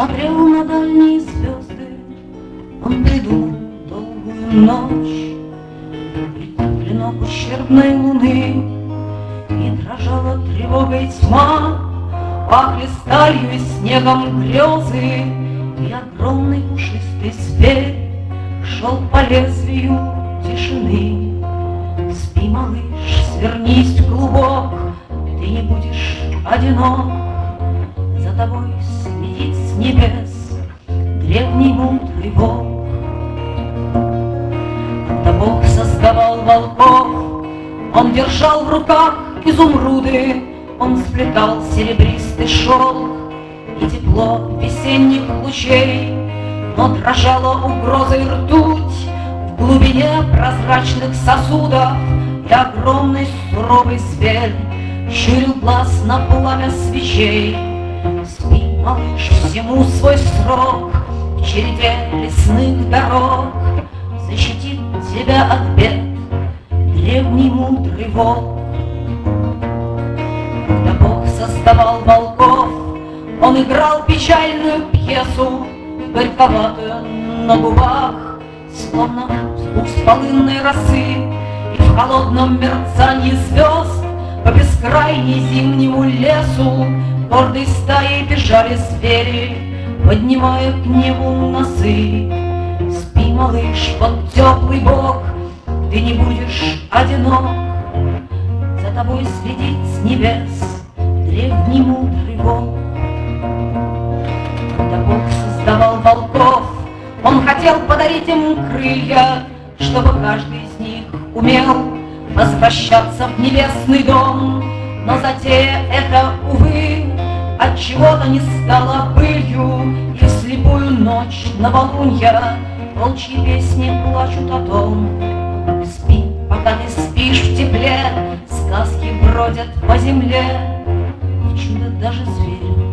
смотрел на дальние звезды, он придумал долгую ночь и клинок ущербной луны, и дрожала тревогой тьма, пахли сталью и снегом грезы, и огромный пушистый зверь шел по лезвию тишины. Спи, малыш, свернись в клубок, ты не будешь одинок, за тобой следит с небес древний мудрый Бог. Когда Бог создавал волков, он держал в руках изумруды, он сплетал серебристый шелк и тепло весенних лучей, но дрожала угрозой ртуть в глубине прозрачных сосудов, и огромный суровый зверь щурил глаз на пламя свечей. Спи, малыш, всему свой срок, в череде лесных дорог защитит тебя от бед древний мудрый волк. Когда Бог создавал волков, он играл печальную пьесу, горьковатую на губах, словно вкус полынной росы, и в холодном мерцании звезд по бескрайней зимнему лесу гордой стаей бежали звери, поднимая к небу носы. Спи, малыш, под теплый бок, ты не будешь одинок, за тобой следит с небес древний мудрый волк. Когда Бог создавал волков, он хотел подарить им крылья, чтобы каждый из них умел возвращаться в небесный дом. Но затея эта, увы, от чего-то не стала былью, и в слепую ночь новолунья волчьи песни плачут о том. Спи, пока ты спишь в тепле, сказки бродят по земле, и чудо даже зверь